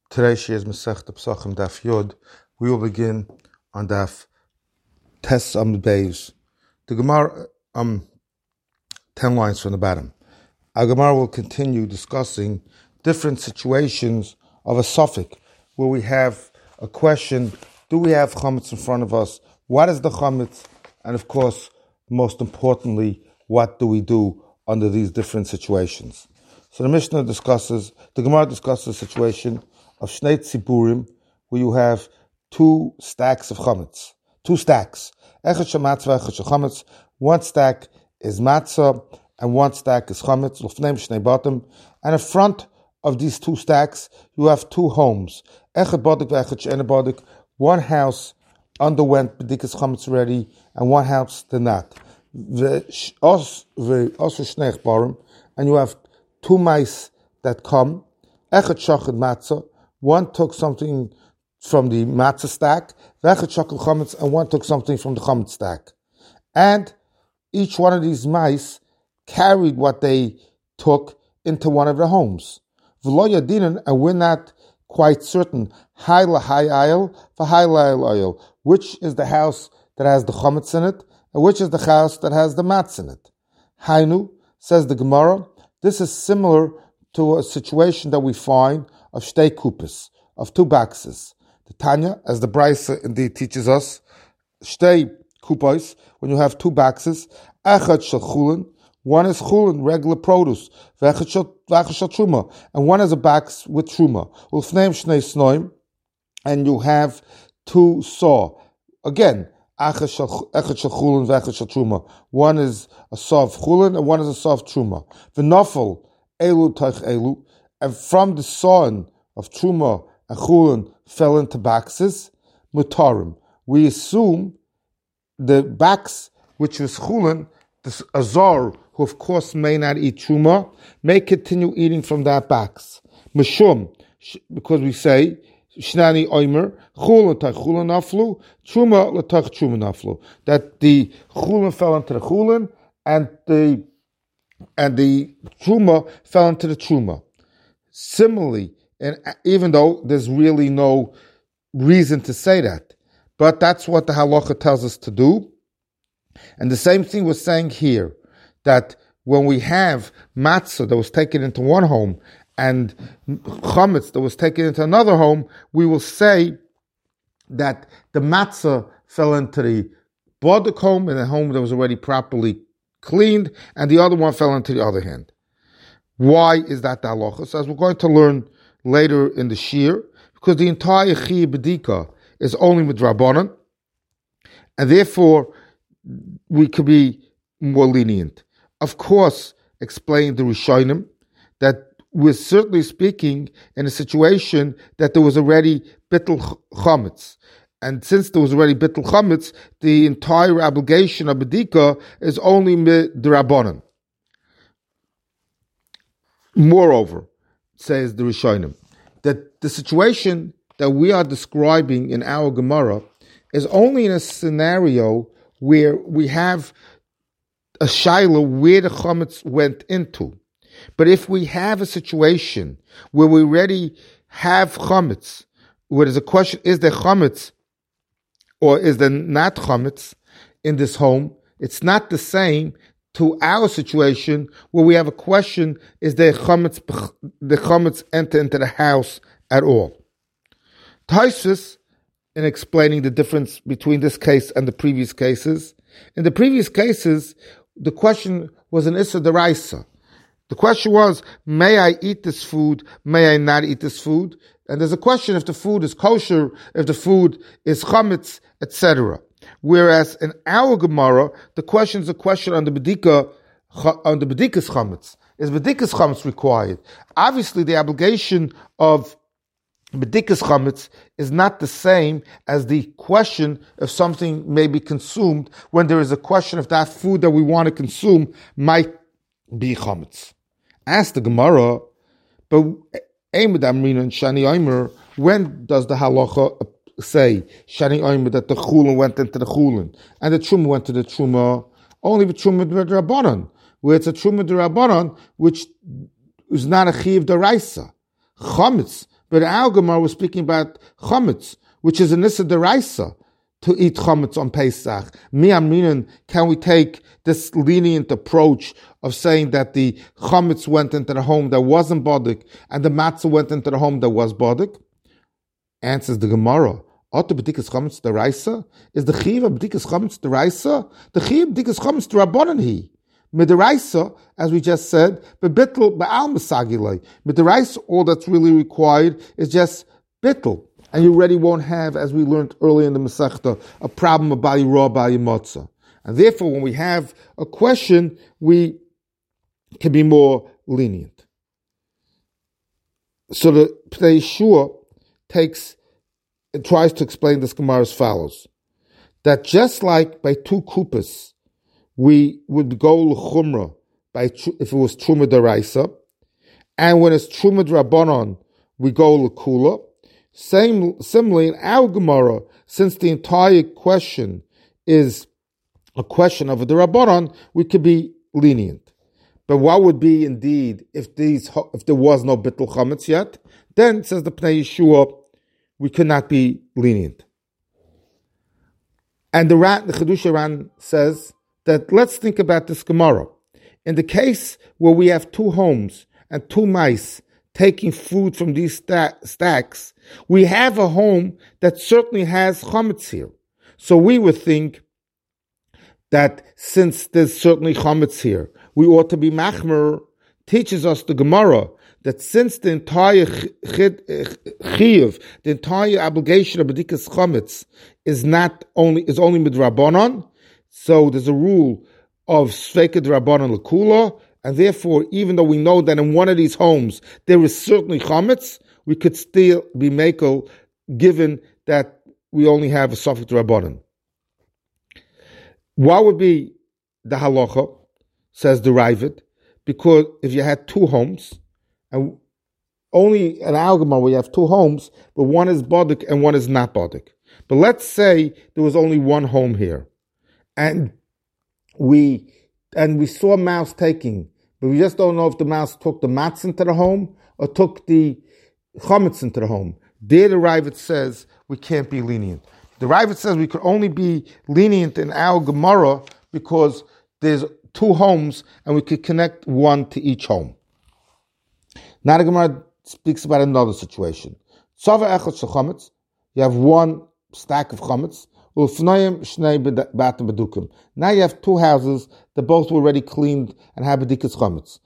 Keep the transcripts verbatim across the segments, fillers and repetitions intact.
Today she is Masechta Pesachim Daf Yud. We will begin on Daf Tes Amud Beis. The Gemara, um, ten lines from the bottom. Our Gemara will continue discussing different situations of a suffix where we have a question: do we have chametz in front of us? What is the chametz? And of course, most importantly, what do we do under these different situations? So the Mishnah discusses, the Gemara discusses the situation of Shnei Tziburim, where you have two stacks of chametz, two stacks. Echad shematzah, echad shechametz. One stack is matzah, and one stack is chametz. L'fneim shnei batim. And in front of these two stacks, you have two homes. Echad badik ve'echad she'ena badik. One house underwent bedikas chametz already, and one house did not. Ve'os shnei barim, and you have two mice that come. Echad shachad matzah. One took something from the matzah stack, and one took something from the chametz stack. And each one of these mice carried what they took into one of their homes. And we're not quite certain which is the house that has the chametz in it, and which is the house that has the matzah in it. Hainu, says the Gemara, this is similar to a situation that we find of shtei kupis, of two boxes. The Tanya, as the Brisa indeed teaches us, shtei kupos, when you have two boxes, echad shel chulin, one is chulin, regular produce, v'echad shel truma, and one is a box with truma. Ulfneim shnei snoim, and you have two saw. Again, echad shel chulin, v'echad shel truma. One is a saw of chulin, and one is a saw of truma. V'nofel elu toich elu, and from the sawing of truma and chulin fell into boxes, mutarim. We assume the box which was chulin, the azar, who of course may not eat truma, may continue eating from that box. Mishum, because we say shnani oimer chulin tach chulin naflu, truma l'tach truma naflu, that the chulin fell into the chulin and the and the truma fell into the truma. Similarly, and even though there's really no reason to say that, but that's what the halacha tells us to do. And the same thing we're saying here, that when we have matzah that was taken into one home and chametz that was taken into another home, we will say that the matzah fell into the bodik home, in a home that was already properly cleaned, and the other one fell into the other hand. Why is that the halacha? So as we're going to learn later in the shir, because the entire chiyuv bedika is only midrabanan, and therefore we could be more lenient. Of course, explain the Rishonim that we're certainly speaking in a situation that there was already bittul chametz. And since there was already bittul chametz, the entire obligation of bedika is only midrabanan. Moreover, says the Rishonim, that the situation that we are describing in our Gemara is only in a scenario where we have a shaila where the chametz went into. But if we have a situation where we already have chametz, where there's a question, is there chametz or is there not chametz in this home, it's not the same to our situation where we have a question: is there chametz, the chametz enter into the house at all? Tosfos, in explaining the difference between this case and the previous cases, in the previous cases, the question was an issa deraisa. The question was, may I eat this food? May I not eat this food? And there's a question if the food is kosher, if the food is chametz, et cetera. Whereas in our Gemara, the question is a question on the bedika, on the bedika's chametz. Is bedika's chametz required? Obviously, the obligation of bedika's chametz is not the same as the question if something may be consumed, when there is a question if that food that we want to consume might be chametz. Ask the Gemara, but Eimed Amrina and Shani Omer, when does the halacha say Shani Omer that the chulin went into the chulin and the truma went to the truma? Only the truma d'Rabbanan, where it's a truma d'Rabbanan which is not a chiyuv d'Oraisa. Chametz But our Gemara was speaking about chametz, which is an issa deraisa to eat chametz on Pesach. Mi amrinan, can we take this lenient approach of saying that the chametz went into the home that wasn't bodik and the matzah went into the home that was bodik? Answers the Gemara. Oto b'dikas chametz deraisa is the chiv of b'dikas chametz deraisa. The chiv b'dikas chametz derabanan he. Midiraisa, as we just said, bebittel ba'al masagilei. Midiraisa, all that's really required is just bittel, and you already won't have, as we learned earlier in the Masechta, a problem of bali raw, bali motzah. And therefore, when we have a question, we can be more lenient. So the Pnei Yeshua takes, it tries to explain this Gemara as follows: that just like by two kupas, we would go l'chumra by if it was truma deraisa, and when it's truma drabanan, we go l'kula. Same, similarly in our Gemara, since the entire question is a question of a derabanan, we could be lenient. But what would be indeed if these if there was no bittul chametz yet? Then says the Pnei Yeshua, we could not be lenient. And the Ran, the Chiddushei Ran says that let's think about this Gemara. In the case where we have two homes and two mice taking food from these sta- stacks, we have a home that certainly has chametz here. So we would think that since there's certainly chametz here, we ought to be machmer. Teaches us the Gemara that since the entire chiyuv, the entire obligation of b'dikas chametz is not only is only midrabanan. So there's a rule of Sveika D'Rabbanan L'Kula, and therefore, even though we know that in one of these homes there is certainly chametz, we could still be makel, given that we only have a Safek D'Rabbanan. What would be the halacha, says the Ravid, because if you had two homes, and only an algama where you have two homes, but one is bodik and one is not bodik. But let's say there was only one home here. And we and we saw a mouse taking, but we just don't know if the mouse took the matzah into the home or took the chametz into the home. There the Ravid says we can't be lenient. The Ravid says we could only be lenient in our Gemara because there's two homes and we could connect one to each home. Now the Gemara speaks about another situation. You have one stack of chametz. Now you have two houses that both were already cleaned and have b'dikas chametz.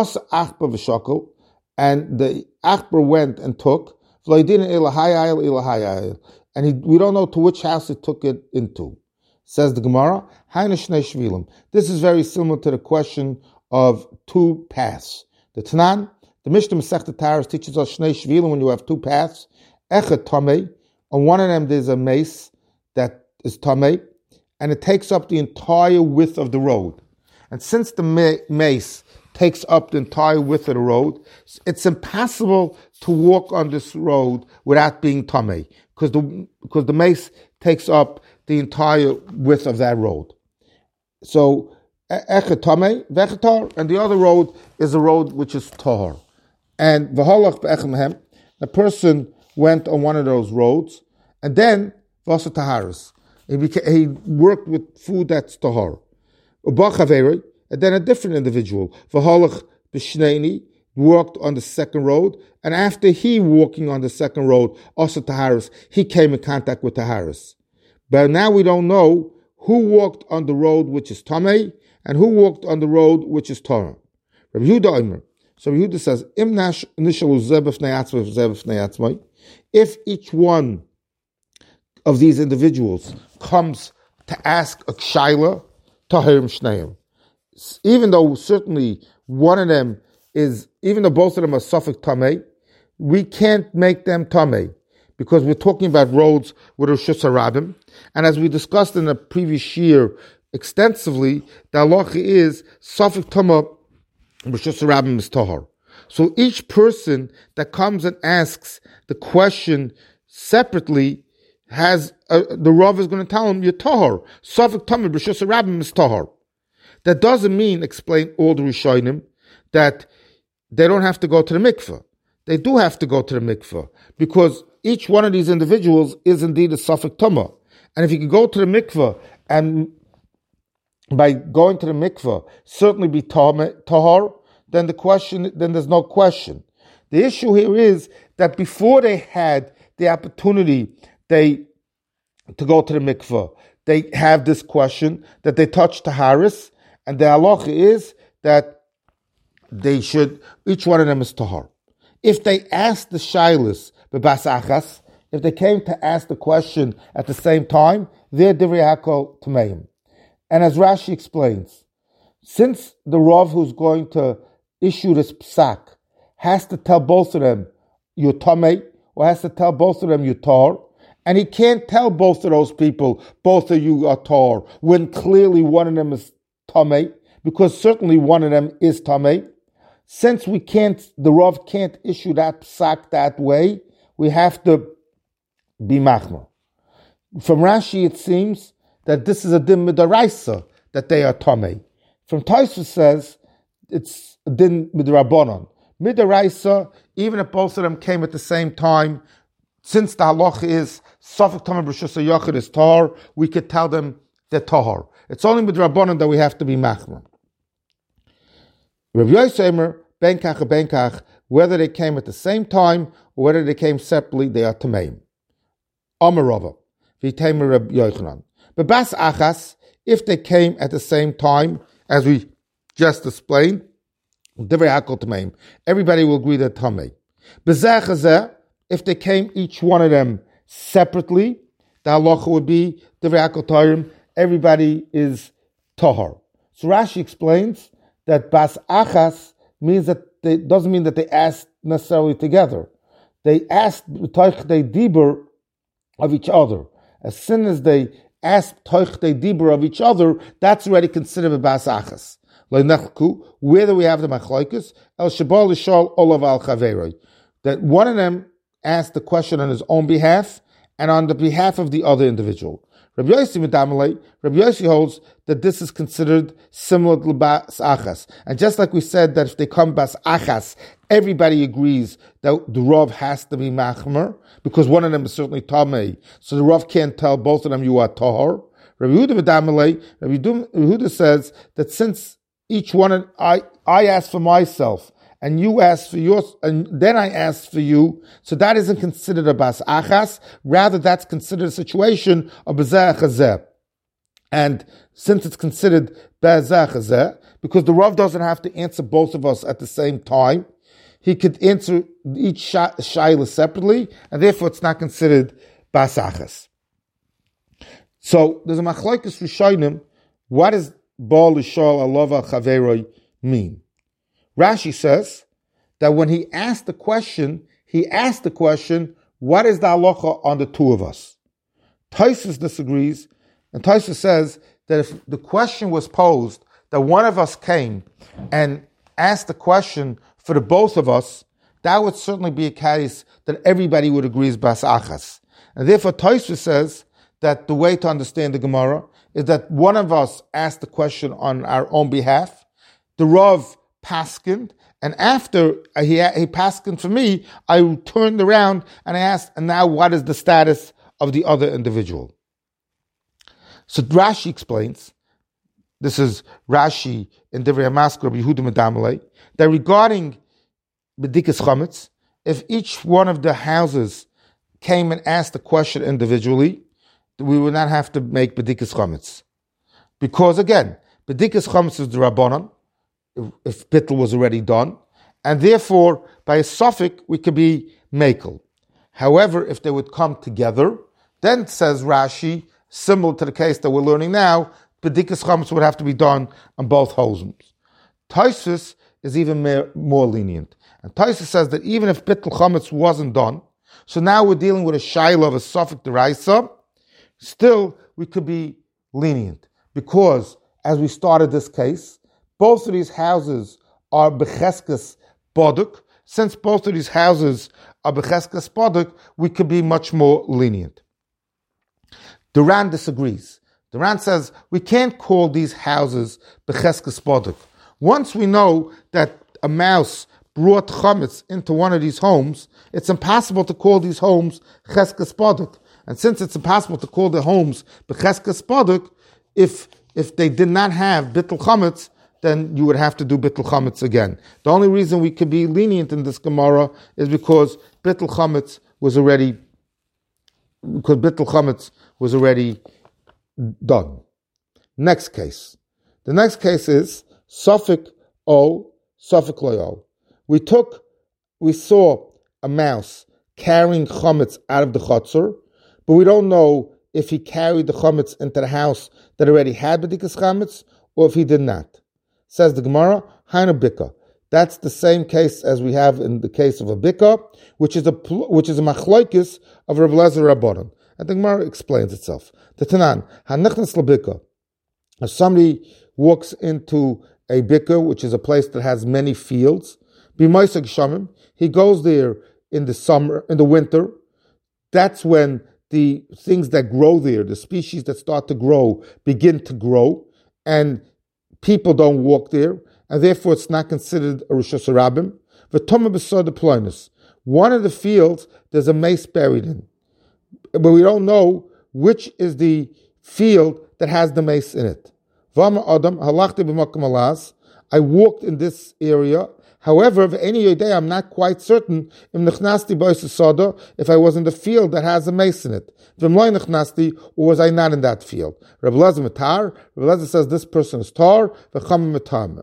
And the achbar went and took, and he, we don't know to which house he took it into. Says the Gemara, this is very similar to the question of two paths. The Tanan, the Mishnah Masechta Taharos teaches us shnei shvilim, when you have two paths, echad tamei, on one of them there's a mace that is tamei, and it takes up the entire width of the road. And since the mace takes up the entire width of the road, it's impossible to walk on this road without being tamei, because the because the mace takes up the entire width of that road. So echad tamei vechetar, and the other road is a road which is tahor. And v'holach be'echem mehem, a person went on one of those roads, and then v'asa taharis. He, became, he worked with food that's tahor. And then a different individual, v'holach b'shneini, walked on the second road, and after he walking on the second road, also taharis, he came in contact with taharis. But now we don't know who walked on the road which is tamei and who walked on the road which is tahor. Rabbi Yehuda Omer. So Rabbi Yehuda says, if each one of these individuals comes to ask a kshayla, tahirim shneim. Even though certainly one of them is, even though both of them are safek tamei, we can't make them tamei, because we're talking about roads with Reshus HaRabim, and as we discussed in the previous year extensively, the halacha is safek tamei Reshus HaRabim is tahor. So each person that comes and asks the question separately has uh, the Rav is going to tell him you're tahor. Safek tamei Reshus HaRabim is tahor. That doesn't mean, explain all the Rishonim, that they don't have to go to the mikveh. they do have to go to the mikveh, because each one of these individuals is indeed a safek tumah. And if you can go to the mikveh and by going to the mikveh certainly be tahar, then the question, then there's no question. The issue here is that before they had the opportunity, they to go to the mikveh, they have this question that they touch taharis, and the halacha is that they should, each one of them is tahar. If they ask the shaylis bebas achas, if they came to ask the question at the same time, they're divrei hakol tameim. And as Rashi explains, since the Rav who's going to issue this psak has to tell both of them you're tamei, or has to tell both of them you're tar, and he can't tell both of those people, both of you are tar, when clearly one of them is tamei, because certainly one of them is tamei. Since we can't, the Rav can't issue that psak that way, we have to be machmer. From Rashi, it seems that this is a din midaraisa, that they are tamei. From Tosfos says it's a din midrabanan. Midaraisa, even if both of them came at the same time, since the halacha is safek tamei b'reshus hayachid is tahar, we could tell them they're tahar. It's only midrabanan that we have to be machmer. Rav Yosef benkach or benkach, whether they came at the same time or whether they came separately, they are tameim. Amar Rava, v'teimer Rav Yochanan. But bas achas, if they came at the same time, as we just explained, divrei hakol tameim, everybody will agree that tamei. B'zeh chazeh, if they came each one of them separately, the halacha would be divrei hakol tarim, everybody is tahar. So Rashi explains that bas achas means that they doesn't mean that they asked necessarily together. They asked toichdei dibur of each other. As soon as they asked toichdei dibur of each other, that's already considered a bas achas. Where do we have the machlokes? El shabal lishal olav al chaveroi. That one of them asked the question on his own behalf and on the behalf of the other individual. Rabbi Yossi Medamalei, Rabbi Yossi holds that this is considered similar to bas achas. And just like we said that if they come bas achas, everybody agrees that the Rav has to be machmer, because one of them is certainly tamei. So the Rav can't tell both of them you are tahar. Rabbi Yehuda Medamalei, Rabbi Yehuda says that since each one, of, I, I ask for myself, and you ask for yours, and then I ask for you, so that isn't considered a bas achas, rather that's considered a situation of bezeh chazeh. And since it's considered bezeh chazeh, because the Rav doesn't have to answer both of us at the same time, he could answer each shayla separately, and therefore it's not considered bas achas. So there's a machlokes rishonim, what does Baal Lishal Alava Chaveroi mean? Rashi says that when he asked the question, he asked the question, what is the halacha on the two of us? Tosfos disagrees, and Tosfos says that if the question was posed, that one of us came and asked the question for the both of us, that would certainly be a case that everybody would agree is bas achas. And therefore Tosfos says that the way to understand the Gemara is that one of us asked the question on our own behalf, the Rav paskined, and after he, he paskined for me, I turned around and I asked, and now what is the status of the other individual? So Rashi explains, this is Rashi in Divrei HaMaskor of Yehuda Medamalei, that regarding Bedikas Chametz, if each one of the houses came and asked the question individually, we would not have to make Bedikas Chametz. Because again, Bedikas Chametz is the Rabbanon, if, if Bittul was already done, and therefore, by a suffix, we could be Mekel. However, if they would come together, then says Rashi, similar to the case that we're learning now, Bedikas Chametz would have to be done on both homes. Tosfos is even more, more lenient. And Tosfos says that even if Bittul Chametz wasn't done, so now we're dealing with a shayla of a suffix deraisa, still we could be lenient. Because, as we started this case, both of these houses are Becheskes Boduk. Since both of these houses are Becheskes Boduk, we could be much more lenient. Duran disagrees. Duran says we can't call these houses Becheskes Boduk. Once we know that a mouse brought chametz into one of these homes, it's impossible to call these homes cheskes paduk. And since it's impossible to call the homes becheskes paduk, if if they did not have bittul chametz, then you would have to do bittul chametz again. The only reason we could be lenient in this Gemara is because bittul chametz was already because bittul chametz was already done. Next case. The next case is Suffolk O, Suffolk Loyal. We took, we saw a mouse carrying chametz out of the chutzur, but we don't know if he carried the chametz into the house that already had bedikas chametz or if he did not. Says the Gemara, Hainu bika. That's the same case as we have in the case of a bika, which is a which is a machloikis of Rav Eliezer Rabbanan. And the Gemara explains itself. The Tanan, Hanichnas labika. If somebody walks into a bika, which is a place that has many fields, b'moiseg shamim, he goes there in the summer, in the winter. That's when the things that grow there, the species that start to grow, begin to grow, and people don't walk there, and therefore it's not considered a Rishus Harabim. V'toma b'sod deploynus. One of the fields, there's a mace buried in, but we don't know which is the field that has the mace in it. V'ama adam halachti b'makom alas. I walked in this area. However, v'eni yodei, I'm not quite certain if nechnasti b'ois soda, if I was in the field that has a mace in it. V'mloi nechnasti, or was I not in that field? Rav Eliezer matar. Rav Eliezer says this person is tar. V'cham matam.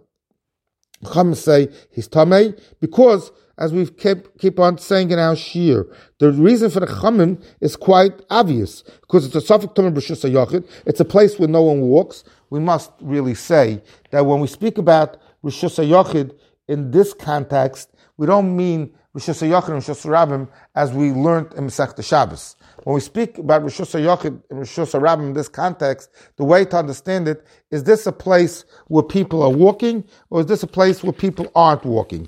Chum say he's tamei because, as we keep keep on saying in our shir, the reason for the chamim is quite obvious because it's a safek tamei b'rishus hayachid. It's a place where no one walks. We must really say that when we speak about rishus hayachid in this context, we don't mean rishus hayachid and rishus harabim as we learned in Masechta Shabbos. When we speak about Rishus HaYachid and Rishus HaRabim in this context, the way to understand it, is this a place where people are walking, or is this a place where people aren't walking?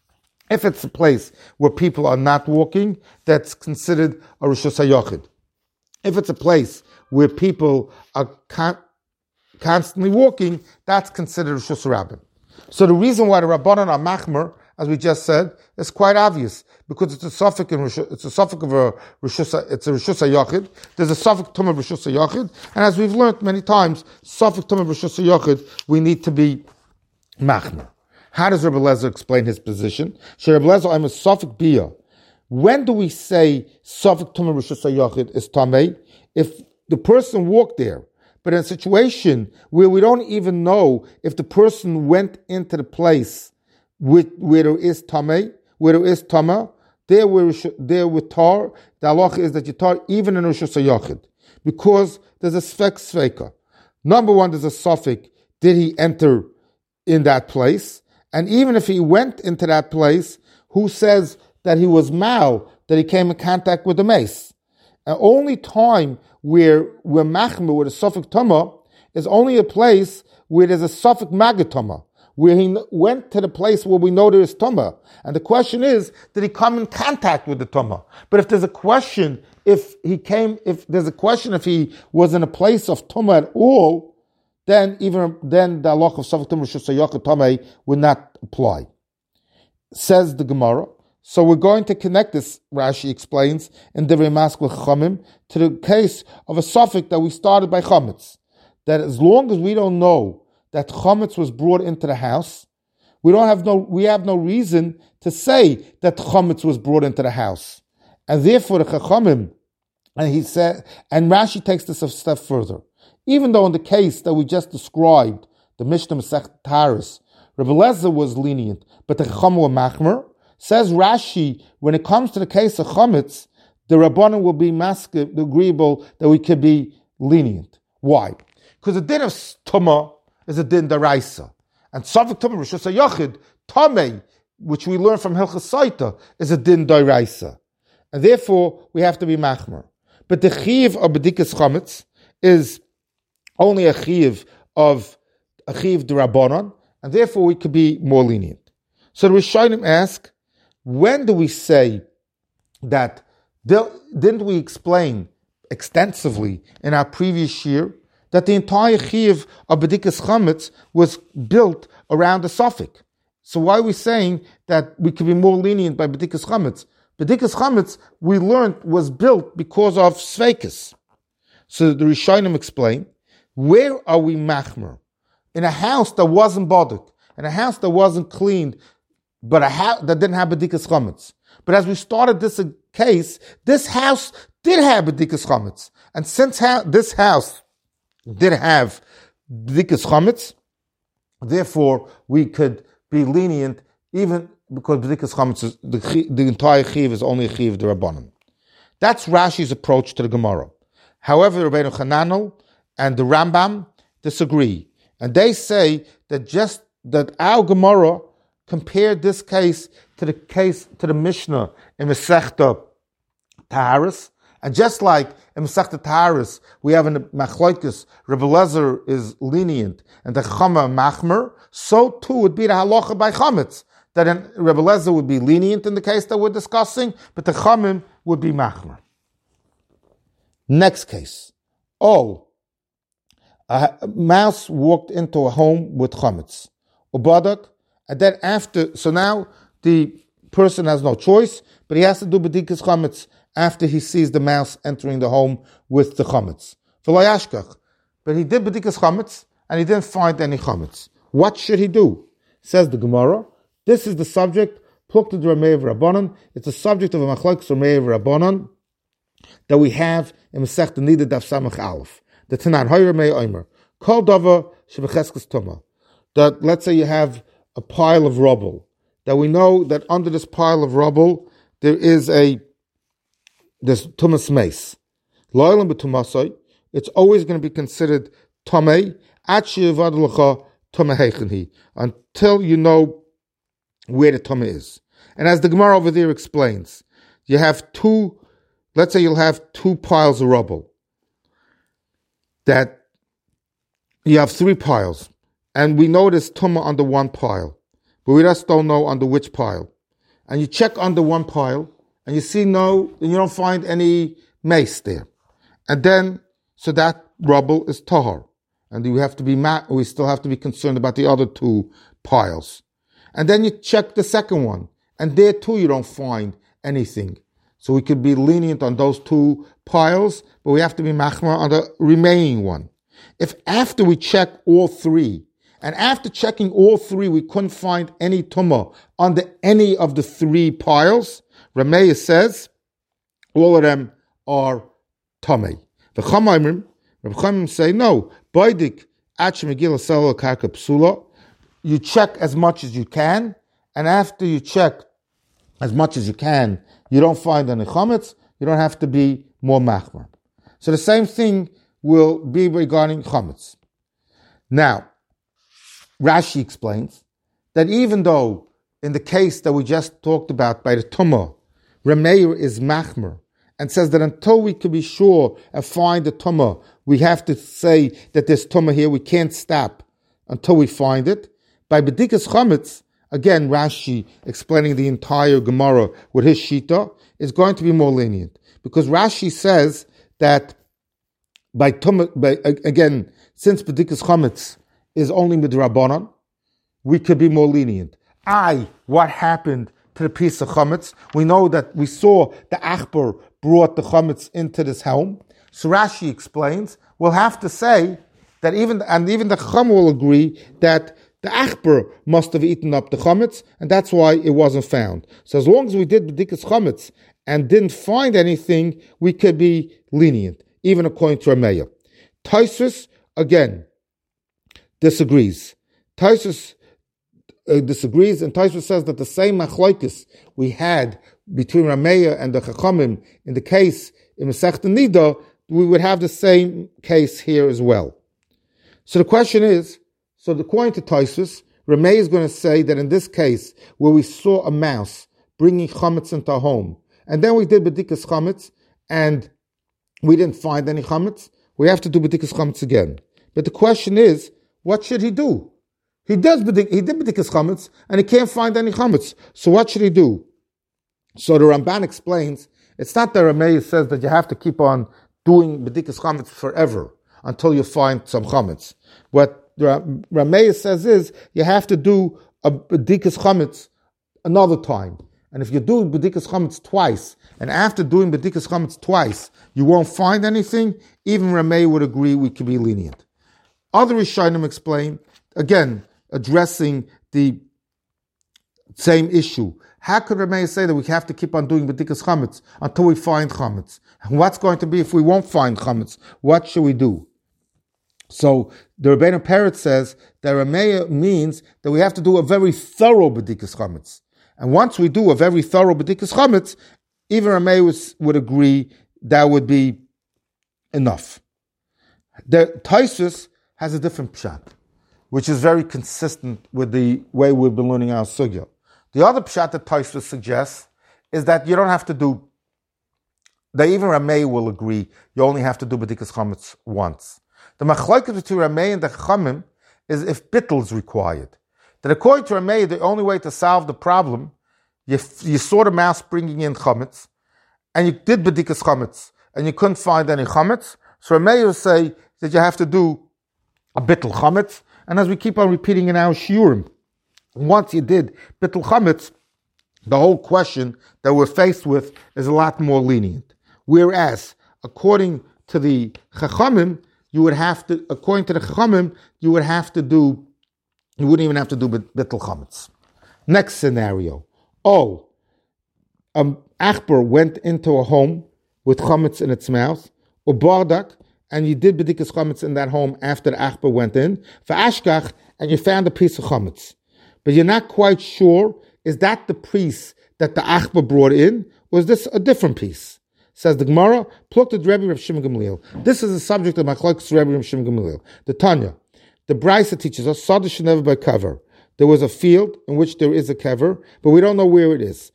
If it's a place where people are not walking, that's considered a Rishus HaYachid. If it's a place where people are con- constantly walking, that's considered Rishus HaRabim. So the reason why the Rabbanan are machmer, as we just said, is quite obvious because it's a suffix in it's a suffix of a rishus, it's a rishus hayachid. There's a suffix tumah rishus hayachid, and as we've learned many times, suffix tumah rishus hayachid, we need to be machmer. How does Rabbi Eliezer explain his position? Shei Rabbi Eliezer, I'm a suffix bia. When do we say suffix tumah rishus hayachid is tamei? If the person walked there, but in a situation where we don't even know if the person went into the place With, where there is tamei, where there is tama, there where there with tar, the halacha is that you tar even in Rishus HaYachid, because there's a sfek sveka. Number one, there's a suffix. Did he enter in that place? And even if he went into that place, who says that he was mal, that he came in contact with the mace? And only time where we're machmer with a suffix tama is only a place where there's a suffix magatama, where he went to the place where we know there is Tumah. And the question is, did he come in contact with the Tumah? But if there's a question, if he came, if there's a question if he was in a place of Tumah at all, then even, then the halach of Safek Tumah Rishus HaYachid Tamei would not apply. Says the Gemara. So we're going to connect this, Rashi explains, in Divrei Mask with Chamim, to the case of a suffix that we started by Chametz. That as long as we don't know that chametz was brought into the house, we don't have no, we have no reason to say that chametz was brought into the house, and therefore the chachamim, and he said, and Rashi takes this a step further. Even though in the case that we just described, the Mishnah Masechet Taharos, Rabbi Eliezer was lenient, but the chachamim were machmer. Says Rashi, when it comes to the case of chametz, the rabbanan will be masked, agreeable that we could be lenient. Why? Because the din of tumah is a din daraisa. And Safek Tumah Rishus HaYachid, Tamei, which we learn from Hilchos Saita, is a din daraisa. And therefore, we have to be machmer. But the chiv of Bedikas Chametz is only a chiv of a chiv d'Rabbanan, and therefore we could be more lenient. So the Rishonim ask, when do we say that, didn't we explain extensively in our previous year that the entire chiyuv of Bedikas Chametz was built around the suffix? So why are we saying that we could be more lenient by B'dikas Chametz? B'dikas Chametz, we learned, was built because of Sveikus. So the Rishonim explain, where are we machmer? In a house that wasn't bodek, in a house that wasn't cleaned, but a house that didn't have B'dikas Chametz. But as we started this case, this house did have B'dikas Chametz. And since ha- this house did have B'dikas Chametz, therefore we could be lenient, even because B'dikas Chametz is, the, the entire chiv is only a chiv the Rabbanim. That's Rashi's approach to the Gemara. However, Rabbeinu Chananel and the Rambam disagree. And they say that just that our Gemara compared this case to the case to the Mishnah in Masechta Taharis, and just like in Masechta Taharis we have in the Machlokes, Rebbe Lezer is lenient and the Chama Machmer, so too would be the halacha by Chametz, that in, Rebbe Lezer would be lenient in the case that we're discussing, but the Chamim would be Machmer. Next case, oh, a mouse walked into a home with Chametz, Ubadak, and then after, so now the person has no choice, but he has to do B'dikas Chametz after he sees the mouse entering the home with the Chametz. V'lo yashkach. But he did B'dikas Chametz, and he didn't find any Chametz. What should he do? Says the Gemara, this is the subject, Plukta Ramei Rabbanan, it's the subject of a Machlokes Ramei Rabbanan that we have in Masechta Nida Daf Samach Aleph. The Tanan, Hoy Ramei Omer, Kol Dava Shebecheskes Tuma. That, let's say you have a pile of rubble, that we know that under this pile of rubble there is a this tumas mace. Loyal b'tumasoi, it's always going to be considered tamei until you know where the tamei is. And as the Gemara over there explains, you have two. Let's say you'll have two piles of rubble. That you have three piles, and we know there's tumah under one pile, but we just don't know under which pile. And you check under one pile, and you see no, and you don't find any mace there. And then, so that rubble is tahar. And we have to be, ma- we still have to be concerned about the other two piles. And then you check the second one, and there too you don't find anything. So we could be lenient on those two piles, but we have to be machmar on the remaining one. If after we check all three, and after checking all three, we couldn't find any tumah under any of the three piles, Rameh says, all of them are tamei. The Chamaimim, Rabbi Chaim say, no, Baidik, Achim Megillah Selo Karka Psula, you check as much as you can, and after you check as much as you can, you don't find any chametz, you don't have to be more machmer. So the same thing will be regarding chametz. Now, Rashi explains that even though in the case that we just talked about by the tumah, Rameir is machmer, and says that until we can be sure and find the tumah, we have to say that there's tumah here, we can't stop until we find it. By B'dikas Chametz, again, Rashi explaining the entire Gemara with his shita is going to be more lenient, because Rashi says that by tumah, by, again, since B'dikas Chametz is only midrabanan, we could be more lenient. I, what happened to the piece of chametz? We know that we saw the achbar brought the chametz into this home. So Rashi explains, we'll have to say that even, and even the chacham will agree that the achbar must have eaten up the chametz, and that's why it wasn't found. So as long as we did b'dikas chametz and didn't find anything, we could be lenient, even according to Rameya. Tosfos, again, disagrees. Tosfos uh, disagrees, and Tosfos says that the same machlokes we had between Rameya and the Chachamim in the case in Masechta Nida, we would have the same case here as well. So the question is, so according to Tosfos, Rameya is going to say that in this case, where we saw a mouse bringing chametz into our home, and then we did b'dikas chametz, and we didn't find any chametz, we have to do b'dikas chametz again. But the question is, what should he do? He does he did b'dikas chametz, and he can't find any chametz. So what should he do? So the Ramban explains, it's not that Rameya says that you have to keep on doing b'dikas chametz forever until you find some chametz. What Rameya says is, you have to do a bedikas chametz another time. And if you do bedikas chametz twice, and after doing bedikas chametz twice, you won't find anything, even Rameh would agree we can be lenient. Other Rishonim explain, again, addressing the same issue. How could Rameh say that we have to keep on doing bedikas chametz until we find chametz? And what's going to be if we won't find chametz? What should we do? So the Rebbeinu Peretz says that Rameh means that we have to do a very thorough bedikas chametz. And once we do a very thorough bedikas chametz, even Rameh was, would agree that would be enough. The Tosfos has a different pshat, which is very consistent with the way we've been learning our sugya. The other pshat that Tosfos suggests is that you don't have to do, that even Rameh will agree, you only have to do bedikas chametz once. The machlokes between Rameh and the Chachamim is if bittul is required. That according to Rameh, the only way to solve the problem, you, you saw the mouse bringing in chametz, and you did bedikas chametz, and you couldn't find any chametz, so Rameh will say that you have to do a bittul chametz, and as we keep on repeating in our shiurim, once you did bittul chametz, the whole question that we're faced with is a lot more lenient. Whereas, according to the Chachamim, you would have to, according to the Chachamim, you would have to do, you wouldn't even have to do bittul chametz. Next scenario. Oh, um, Achbar went into a home with chametz in its mouth, or bardak, and you did bedikas chametz in that home after the Achbar went in, for ashkach, and you found a piece of chametz. But you're not quite sure, is that the piece that the Achbar brought in, or is this a different piece? Says the Gemara, plukted Rebbe Rav Shimon Gamliel. This is the subject of machlokes Rebbe Rav Shimon Gamliel. The Tanya, the Brisa teaches us, Sada should never by cover. There was a field in which there is a kever, but we don't know where it is.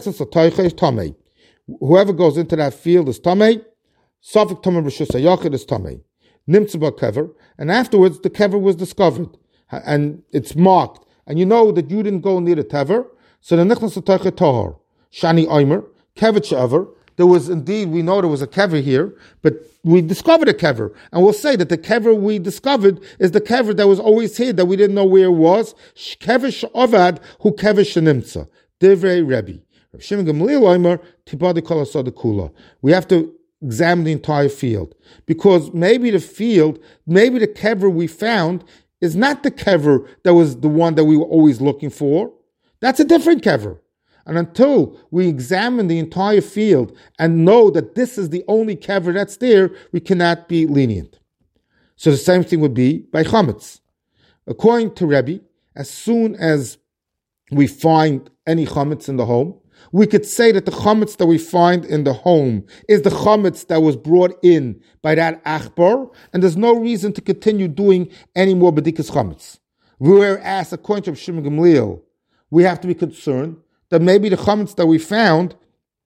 Whoever goes into that field is tamei. Safik tamei b'shus hayachid is tamei. Nimtza ba kever, and afterwards the kever was discovered, and it's marked, and you know that you didn't go near the kever. So the nichnas hataychay tahor shani oimer kever she'aver. There was indeed, we know there was a kever here, but we discovered a kever. And we'll say that the kever we discovered is the kever that was always here, that we didn't know where it was. Kever she'avad hu kever she'nimtza. Divrei Rebbe. Rav Shimon Gamliel Omer, tibadi kol asad kula. We have to examine the entire field. Because maybe the field, maybe the kever we found is not the kever that was the one that we were always looking for. That's a different kever. And until we examine the entire field and know that this is the only kever that's there, we cannot be lenient. So the same thing would be by chametz. According to Rebbe, as soon as we find any chametz in the home, we could say that the chametz that we find in the home is the chametz that was brought in by that achbar, and there's no reason to continue doing any more bedikas chametz. Whereas, according to Shimon Gamliel, we have to be concerned that maybe the chametz that we found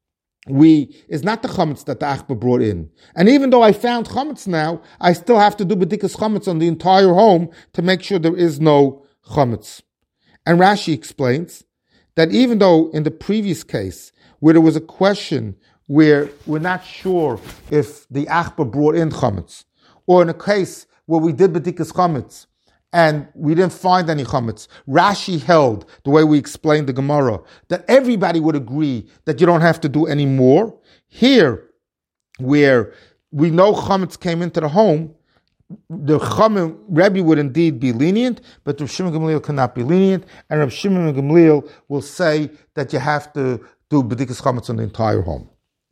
we is not the chametz that the achbar brought in. And even though I found chametz now, I still have to do bedikas chametz on the entire home to make sure there is no chametz. And Rashi explains that even though in the previous case, where there was a question where we're not sure if the achbar brought in chametz, or in a case where we did bedikas chametz, and we didn't find any chametz, Rashi held, the way we explained the Gemara, that everybody would agree that you don't have to do any more. Here, where we know chametz came into the home, the Chachamim, Rebbe would indeed be lenient, but Rav Shimon Gamliel cannot be lenient, and Rav Shimon Gamliel will say that you have to do bedikas chametz on the entire home.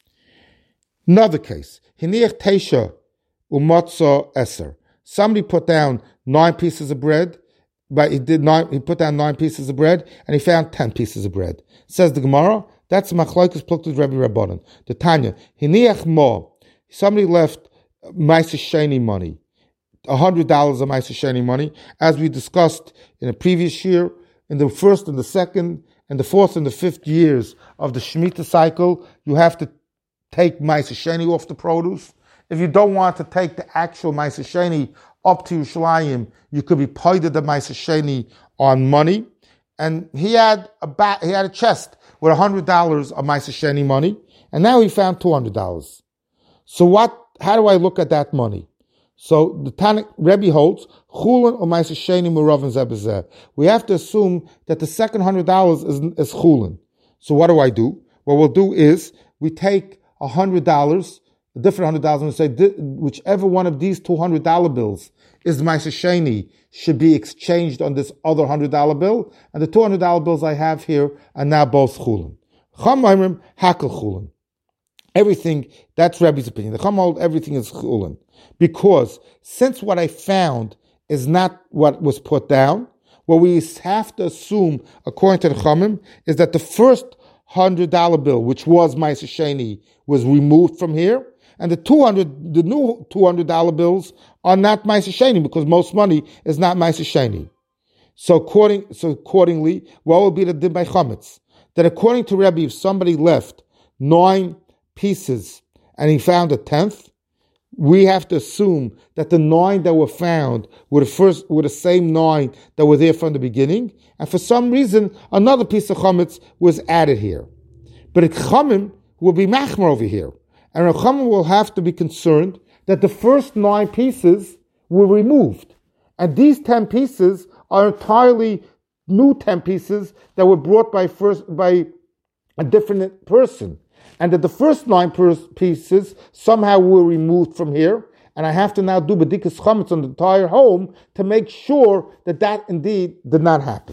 Another case, Hiniach Teisha Umatza Eser. Somebody put down nine pieces of bread, but he did nine. He put down nine pieces of bread, and he found ten pieces of bread. Says the Gemara, that's machlokes pluktus Rebbe Rabbanan. The Tanya, hiniach mo. Somebody left Ma'aser Sheni money, a hundred dollars of Ma'aser Sheni money, as we discussed in the previous year, in the first and the second, and the fourth and the fifth years of the Shemitah cycle. You have to take Ma'aser Sheni off the produce. If you don't want to take the actual Ma'aser Sheni up to Yerushalayim, you could be paid the Ma'aser Sheni on money. And he had a ba- he had a chest with a hundred dollars of Ma'aser Sheni money, and now he found two hundred dollars. So what? How do I look at that money? So the Tanakh Rebbe holds chulin or ma'aser sheni muravin zeh b'zeh. We have to assume that the second hundred dollars is is chulin. So what do I do? What we'll do is we take a hundred dollars, a different hundred dollars, and we say whichever one of these two hundred dollar bills is ma'aser sheni should be exchanged on this other hundred dollar bill, and the two hundred dollar bills I have here are now both chulin. Chum oimrim hakel chulin. Everything, that's Rebbe's opinion. The Chum hold everything is chulin. Because since what I found is not what was put down, what we have to assume, according to the Chumim, is that the first hundred dollar bill, which was ma'aser sheni, was removed from here, and the two hundred, the new two hundred dollar bills are not ma'aser sheni because most money is not ma'aser sheni. So according, so accordingly, what will be the din by chametz? That according to Rebbe, if somebody left nine pieces and he found a tenth, we have to assume that the nine that were found were the first, were the same nine that were there from the beginning, and for some reason another piece of chametz was added here. But a chamim will be machmer over here, and a chamim will have to be concerned that the first nine pieces were removed, and these ten pieces are entirely new ten pieces that were brought by first by a different person. And that the first nine pieces somehow were removed from here, and I have to now do bedikas chametz on the entire home to make sure that that indeed did not happen.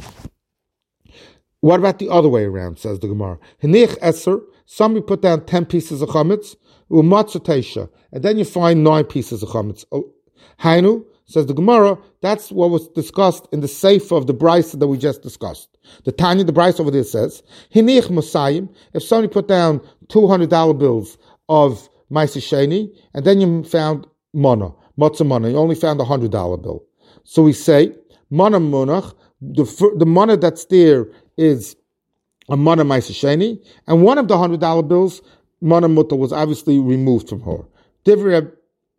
What about the other way around, says the Gemara? Hinich eser, somebody put down ten pieces of chametz, umatzotesha, and then you find nine pieces of chametz. Hainu, says the Gemara, that's what was discussed in the sefer of the brisa that we just discussed. The Tanya, the brisa over there says, Hinich Mosayim, if somebody put down two hundred dollar bills of ma'aser sheni, and then you found mana, matzah mana, you only found a one hundred dollar bill. So we say, mana munach, the, the mana that's there is a mana ma'aser sheni, and one of the one hundred dollar bills, mana muta, was obviously removed from her. Divrei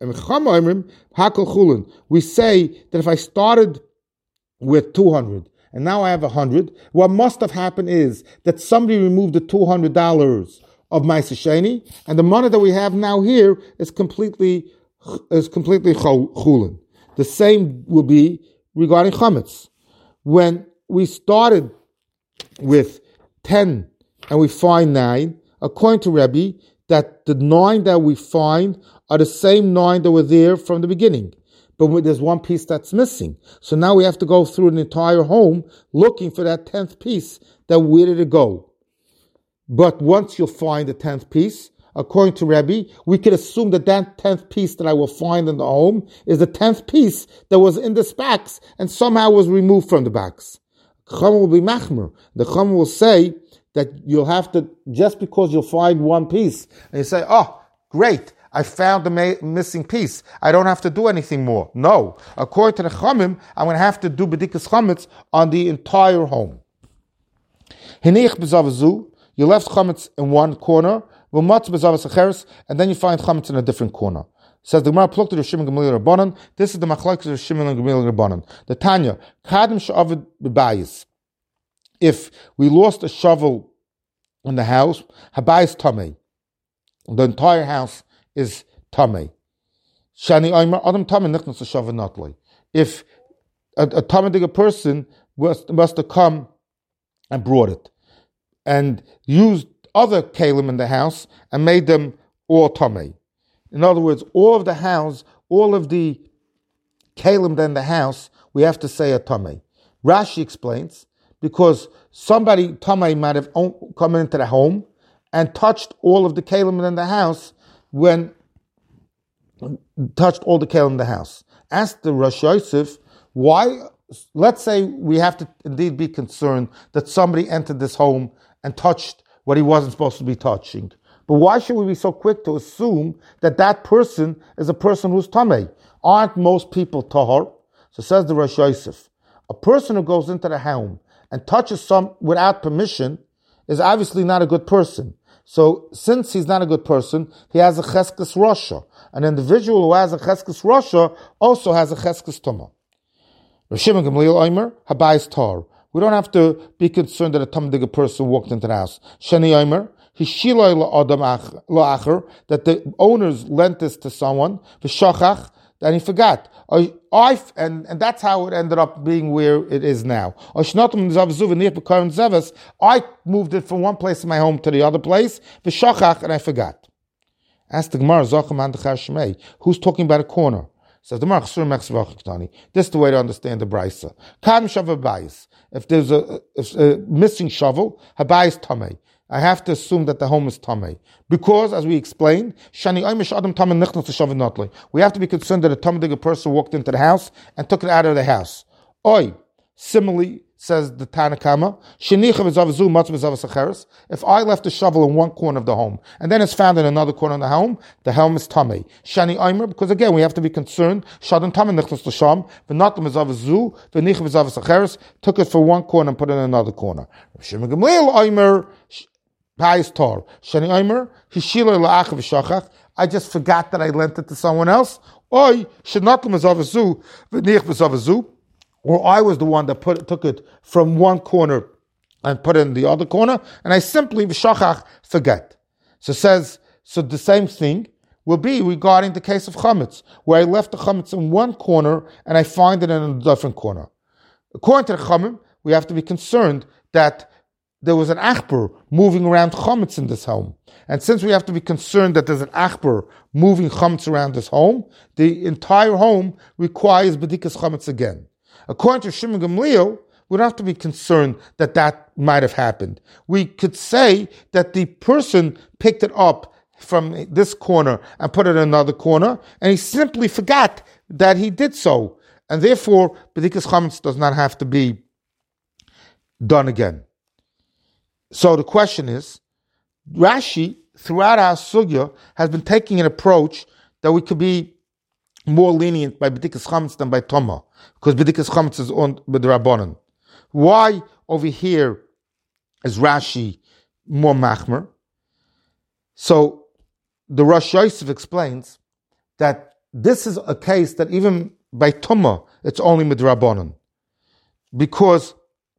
we say that if I started with two hundred and now I have one hundred, what must have happened is that somebody removed the two hundred dollars of ma'aser sheni, and the money that we have now here is completely is completely chulin. The same will be regarding chametz. When we started with ten and we find nine, according to Rebbe, that the nine that we find are the same nine that were there from the beginning. But there's one piece that's missing. So now we have to go through an entire home looking for that tenth piece. That where did it go? But once you'll find the tenth piece, according to Rebbe, we could assume that that tenth piece that I will find in the home is the tenth piece that was in the box and somehow was removed from the box. Chum will be machmer. The Chum will say that you'll have to, just because you'll find one piece, and you say, oh, great, I found the ma- missing piece, I don't have to do anything more. No. According to the Chumim, I'm going to have to do bedikas chametz on the entire home. Hinich b'zavazu, you left chametz in one corner, v'matz b'zavas acheres, and then you find chametz in a different corner. Says the Gemara, pluked to Shimon Gamliel Rabbanan. This is the machlokes of Shimon and Gamliel Rabbanan. The Tanya, kadem she'avid b'bayis. If we lost a shovel in the house, habayis tamei. The entire house is tamei. Shani oimer adam tamei nichnas a shovel notly. If a, a tamei person was, must have come and brought it and used other kalim in the house and made them all tamei. In other words, all of the house, all of the kalim in the house, we have to say a tamei. Rashi explains, because somebody, tamei, might have come into the home and touched all of the kalim in the house when, touched all the kalim in the house. Ask the Rosh Yosef, why, let's say we have to indeed be concerned that somebody entered this home and touched what he wasn't supposed to be touching. But why should we be so quick to assume that that person is a person who's tamei? Aren't most people tahor? So says the Rosh Yosef, a person who goes into the home and touches some without permission is obviously not a good person. So since he's not a good person, he has a cheskes rasha. An individual who has a cheskes rasha also has a cheskes tumah. Rav Shimon Gamliel Omer, habayis tar. We don't have to be concerned that a tamdiga person walked into the house. Shani Omer, that the owners lent this to someone, v'shachach, then he forgot. I, I, and, and that's how it ended up being where it is now. I moved it from one place in my home to the other place, and I forgot. Ask the Gemara, who's talking about a corner? Says the Gemara, this is the way to understand the Brisa. If there's a, a, a missing shovel, habayis tamei. I have to assume that the home is tamei. Because, as we explained, we have to be concerned that a tamei person walked into the house and took it out of the house. Oi, similarly, says the Tanakama, if I left a shovel in one corner of the home and then it's found in another corner of the home, the home is tamei. Shani Omer, because again we have to be concerned. Shadan tamei nichnas l'sham, v'natam ezav v'nichav ezav sacheres, took it for one corner and put it in another corner. Shimon Gamliel Omer, Pais Tor. Shani Omer, hishila la'achav v'shachach. I just forgot that I lent it to someone else. Oy, shanatam ezav zu, v'nichav ezav zu. Or I was the one that put took it from one corner and put it in the other corner, and I simply v'shachach forget. So it says, so the same thing will be regarding the case of chametz, where I left the chametz in one corner and I find it in a different corner. According to the Chachamim, we have to be concerned that there was an achbar moving around chametz in this home. And since we have to be concerned that there's an achbar moving chametz around this home, the entire home requires bedikas chametz again. According to Shimon Gamliel, we don't have to be concerned that that might have happened. We could say that the person picked it up from this corner and put it in another corner, and he simply forgot that he did so. And therefore, bedikas chametz does not have to be done again. So the question is, Rashi, throughout our sugya, has been taking an approach that we could be more lenient by bedikas chametz than by toma, because bedikas chametz is on with the rabbanon. Why over here is Rashi more machmer? So the Rosh Yosef explains that this is a case that even by toma it's only midrabanan, because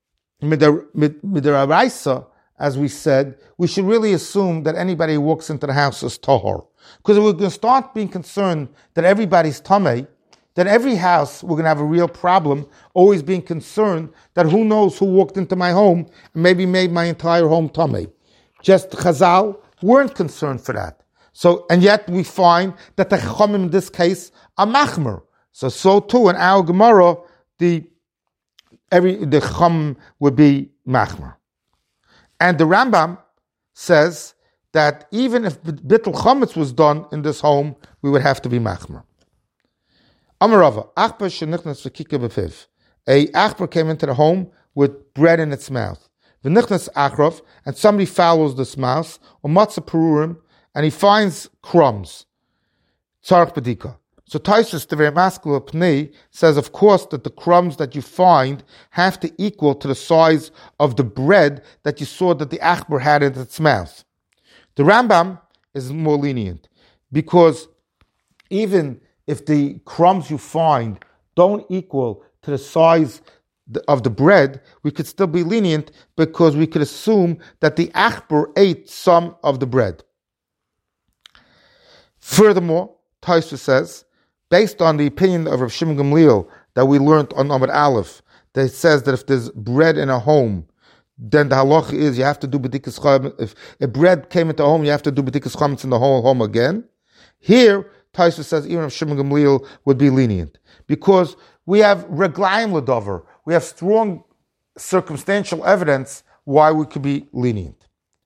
midaraisa, as we said, we should really assume that anybody who walks into the house is tahor. Because if we're going to start being concerned that everybody's tamei, then every house we're going to have a real problem, always being concerned that who knows who walked into my home and maybe made my entire home tamei. Just Chazal weren't concerned for that. So, and yet we find that the Chachamim in this case are machmer. So, so too in our Gemara, the every the Chachamim would be machmer. And the Rambam says that even if bittul chametz was done in this home, we would have to be machmer. Amarava, achbar shenichnas v'kika b'piv. A achbar came into the home with bread in its mouth. V'nichnas achrov, and somebody follows this mouse, or matzah perurim, and he finds crumbs. Tzarech bedika. So Taisus, the very masculine pnei, says, of course, that the crumbs that you find have to equal to the size of the bread that you saw that the achbar had in its mouth. The Rambam is more lenient, because even if the crumbs you find don't equal to the size of the bread, we could still be lenient, because we could assume that the achbar ate some of the bread. Furthermore, Taisus says, based on the opinion of Rav Shimon Gamliel that we learned on Amud Aleph, that it says that if there's bread in a home, then the halacha is you have to do bedikas chametz. If a bread came into a home, you have to do bedikas chametz in the whole home again. Here, Taisus says even Rav Shimon Gamliel would be lenient, because we have reglaim l'davar. We have strong circumstantial evidence why we could be lenient.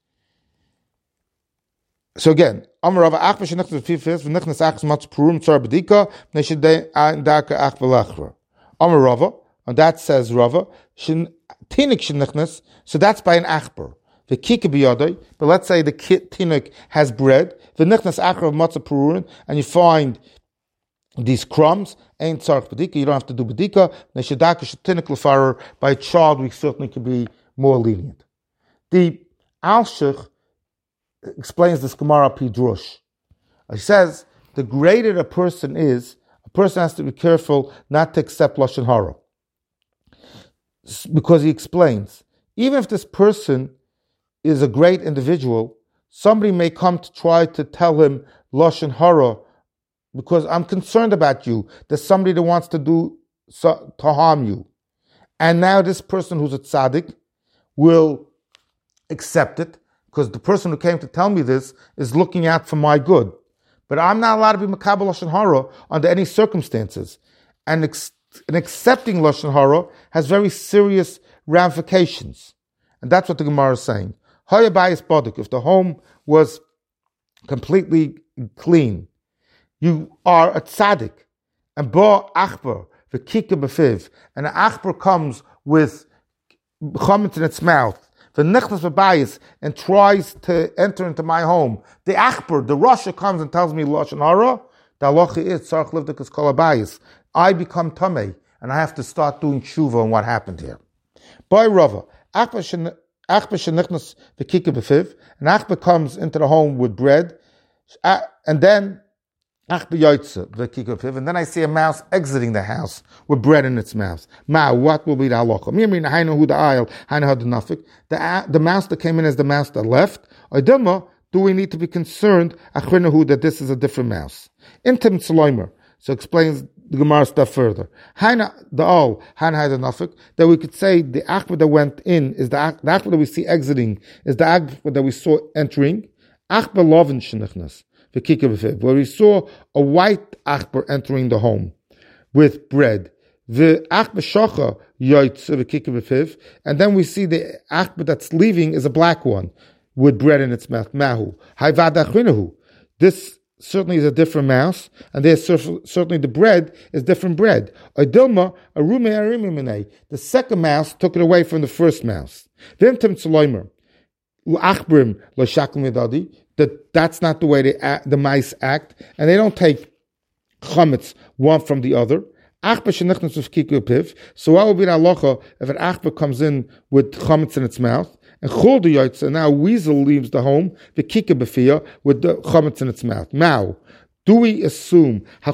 So again, Amarava achva shenichnas v'fifis v'nichnas achas matz purum tzar bedika neshidei daka ach v'lachra. Amarava, and that says Rava, tinik shenichnas, so that's by an achbar. V'kika biyadai, but let's say the tinik has bread, v'nichnas achra matzah purum, and you find these crumbs, ain't tzarech bedika, you don't have to do bedika, neshidaka shetinik l'farer, by a child we certainly could be more lenient. The Alshich explains this Gemara Pidrush. He says, the greater a person is, a person has to be careful not to accept Lashon Hara. Because he explains, even if this person is a great individual, somebody may come to try to tell him Lashon Hara because I'm concerned about you. There's somebody that wants to do so, to harm you. And now this person who's a tzaddik will accept it, because the person who came to tell me this is looking out for my good. But I'm not allowed to be makabel lashon hara under any circumstances. And, ex- and accepting lashon hara has very serious ramifications. And that's what the Gemara is saying. Haya bayis boduk, if the home was completely clean, you are a tzaddik, and ba achbar v'kika b'fiv, and an achbar comes with chametz in its mouth, v'nichnas v'bayis, and tries to enter into my home. The achbar, the rasha, comes and tells me lashon hara. The halacha is tzarich livdikas kol habayis. I become tamei, and I have to start doing tshuva on what happened here. By Rava, achbar shenichnas v'kika b'fiv, and achbar comes into the home with bread, and then and then I see a mouse exiting the house with bread in its mouth. Ma, what will be the halacha? The the mouse that came in is the mouse that left. Do we need to be concerned that this is a different mouse? Intim Tzloimer. So explains the Gemara stuff further. The all that we could say the achbar that went in is the achbar that we see exiting is the achbar that we saw entering. Achbar lovin shenichnas. Where we saw a white achbar entering the home with bread. The achbar shocha yoytz v'kika, and then we see the achbar that's leaving is a black one with bread in its mouth. Mahu hayvadachinuhu. This certainly is a different mouse, and there's certainly the bread is different bread. Oidilma arume arimimene. The second mouse took it away from the first mouse. Vimtim tzloimer achbrim lo shakl medadi. That that's not the way they act, the mice act, and they don't take chametz one from the other. So what will be the halacha if an achbar comes in with chametz in its mouth, and chol the yoytz, and now a weasel leaves the home, the kika b'fiyah, with the chametz in its mouth. Now, do we assume that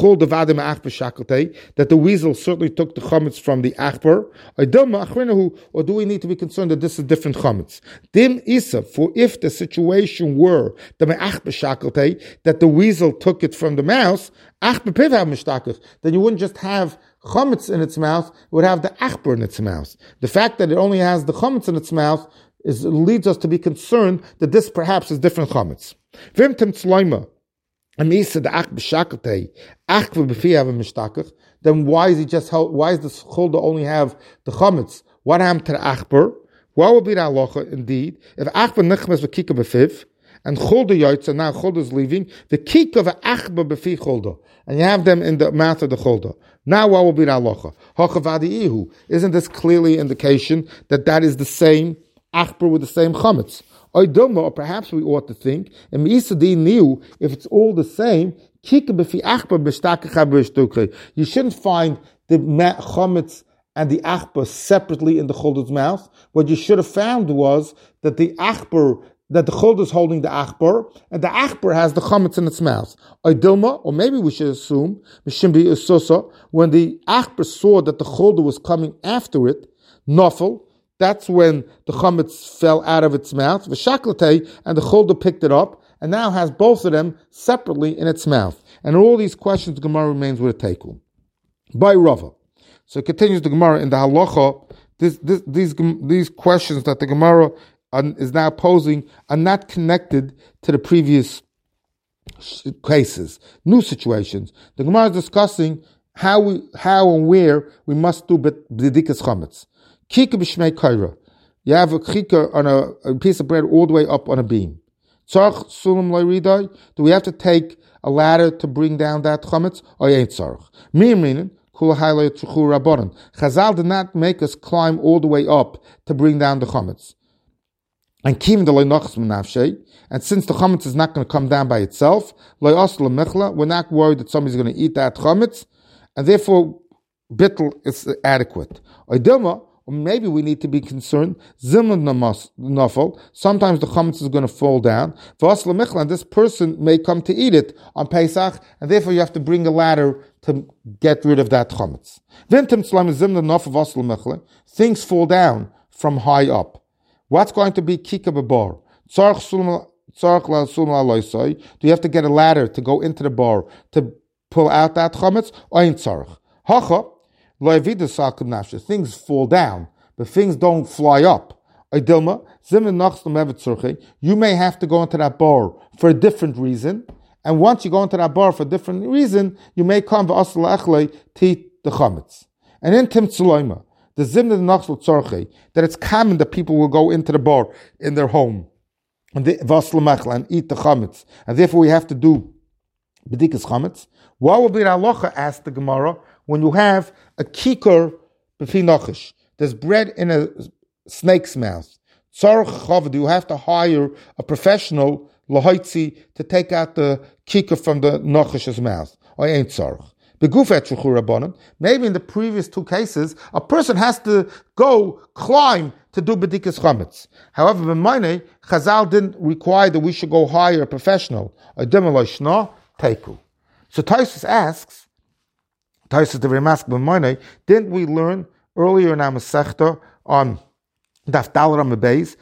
the weasel certainly took the chametz from the achbar, or do we need to be concerned that this is different chametz? Dim isa, for if the situation were that the weasel took it from the mouse, then you wouldn't just have chametz in its mouth, it would have the achbar in its mouth. The fact that it only has the chametz in its mouth is, leads us to be concerned that this perhaps is different chametz. Vimtim tzloima. Then why is he just held, why does this cholder only have the chametz? What happened to the achbar? What would be the halacha indeed? If achbar nichmas v'kika b'fiv, and cholder yoytz, and now cholder is leaving, the kika of achbar b'fi cholder, and you have them in the mouth of the cholder. Now what will be the halacha? Hachavadi Isn't this clearly indication that that is the same achbar with the same chametz? Or perhaps we ought to think, and knew if it's all the same, you shouldn't find the chametz and the achbar separately in the cholder's mouth. What you should have found was that the achbar, that the cholder is holding the achbar, and the achbar has the chametz in its mouth. Or maybe we should assume, when the achbar saw that the cholder was coming after it, nofel, that's when the chametz fell out of its mouth, v'shaklatei, and the cholder picked it up, and now has both of them separately in its mouth. And all these questions, the Gemara remains with a tekel. By Rava. So it continues the Gemara in the halacha. This, this, these these questions that the Gemara is now posing are not connected to the previous cases, new situations. The Gemara is discussing how we, how and where we must do b'dikas chametz. Kika b'shmei kaira. You have a kika on a, a piece of bread all the way up on a beam. Tzarch sulam lo'ridai. Do we have to take a ladder to bring down that chametz? Or ain't tzarch? Mi'amrinin kula haylei tzuchu rabbanon. Chazal did not make us climb all the way up to bring down the chametz. And kim de lo'nochas m'nafshei. And since the chametz is not going to come down by itself, lo'os l'mechla, we're not worried that somebody's going to eat that chametz, and therefore bittul is adequate. Oidilma. Maybe we need to be concerned. Zimud nafal. Sometimes the chametz is going to fall down. And this person may come to eat it on Pesach, and therefore you have to bring a ladder to get rid of that chametz. Things fall down from high up. What's going to be kika bebar? Do you have to get a ladder to go into the bar to pull out that chametz? Ein tzarich. Hacha lo yavidu salkum nafshe. Things fall down, but things don't fly up. Idilma zimin nachstum evet tzurche. You may have to go into that bar for a different reason, and once you go into that bar for a different reason, you may come v'asal echlei to eat the chametz. And in Tim Tzuloima, the zimna nachsel tzorche, that it's common that people will go into the bar in their home and the vaslamachla and eat the chametz, and therefore we have to do bedikas chametz. What will be the halacha? Asked the Gemara. When you have a kikar b'fi nachish, there's bread in a snake's mouth. Tzarich chavod, you have to hire a professional lahaitzi to take out the kikar from the nachish's mouth. Or ain't tzarich. Maybe in the previous two cases, a person has to go climb to do bedikas chametz. However, b'mayne, Chazal didn't require that we should go hire a professional. So Taisus asks, Taisus the Remask b'mayne, didn't we learn earlier in our Masechta on Daf Dalar Amabeis,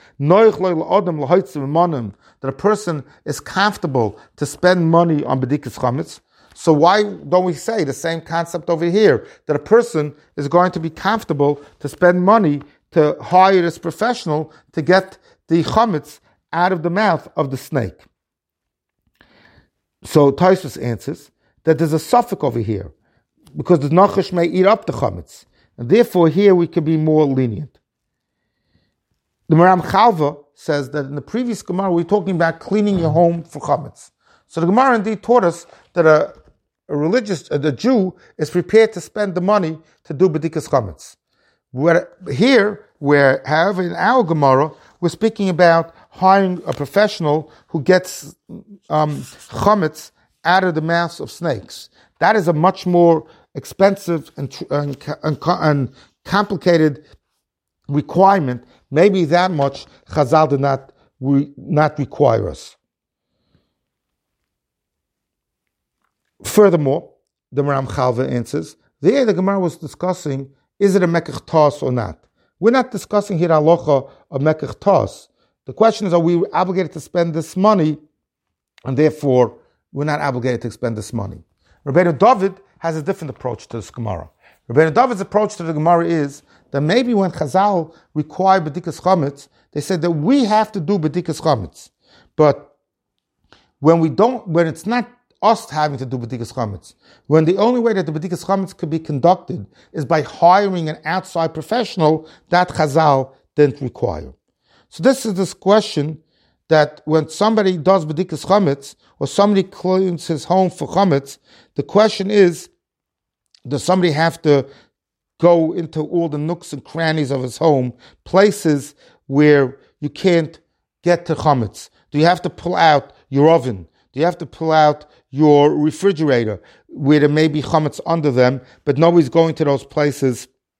that a person is comfortable to spend money on bedikas chametz? So why don't we say the same concept over here, that a person is going to be comfortable to spend money to hire this professional to get the chametz out of the mouth of the snake? So Taisus answers that there's a suffix over here, because the nachash may eat up the chametz, and therefore here we can be more lenient. The Maram Chalva says that in the previous Gemara we we're talking about cleaning your home for chametz. So the Gemara indeed taught us that a A religious, uh, the Jew is prepared to spend the money to do bedikas chametz. Where here, where, however, in our Gemara, we're speaking about hiring a professional who gets um, chametz out of the mouths of snakes. That is a much more expensive and, and, and, and complicated requirement. Maybe that much Chazal did not, re, not require us. Furthermore, the Maram Chalva answers, there the Gemara was discussing, is it a mekach tos or not? We're not discussing here halacha of mekach tos. The question is, are we obligated to spend this money, and therefore we're not obligated to spend this money? Rabbeinu David has a different approach to this Gemara. Rabbeinu David's approach to the Gemara is that maybe when Chazal require bedikas chametz, they said that we have to do bedikas chametz, but when we don't, when it's not us having to do bedikas chametz, when the only way that the bedikas chametz could be conducted is by hiring an outside professional, that Chazal didn't require. So this is this question that when somebody does bedikas chametz, or somebody cleans his home for chametz, the question is, does somebody have to go into all the nooks and crannies of his home, places where you can't get to chametz? Do you have to pull out your oven? Do you have to pull out your refrigerator where there may be chametz under them, but nobody's going to those places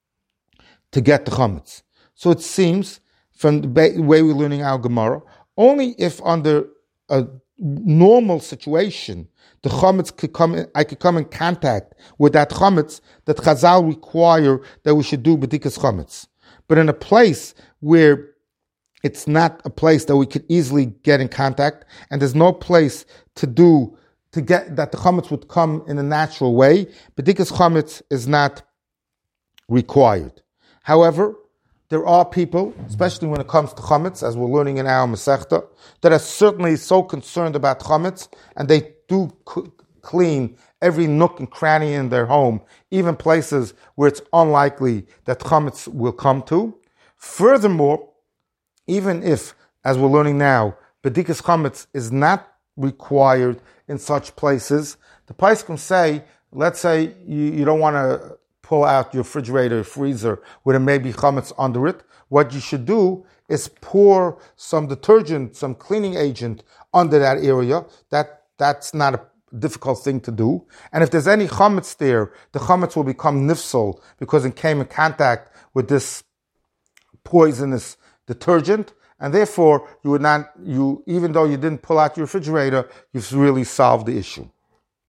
to get the chametz? So it seems, from the way we're learning our Gemara, only if under a normal situation the chametz could come in, I could come in contact with that chametz, that Chazal require that we should do bedikas chametz. But in a place where it's not a place that we could easily get in contact, and there's no place to do, to get, that the chametz would come in a natural way, bedikas chametz is not required. However, there are people, especially when it comes to chametz, as we're learning in our Masechta, that are certainly so concerned about chametz, and they do c- clean every nook and cranny in their home, even places where it's unlikely that chametz will come to. Furthermore, even if, as we're learning now, bedikas chametz is not required in such places, the poskim say, let's say you, you don't want to pull out your refrigerator, freezer, where there may be chametz under it. What you should do is pour some detergent, some cleaning agent under that area. That that's not a difficult thing to do. And if there's any chametz there, the chametz will become nifsal because it came in contact with this poisonous detergent, and therefore you would not, you even though you didn't pull out your refrigerator, you've really solved the issue.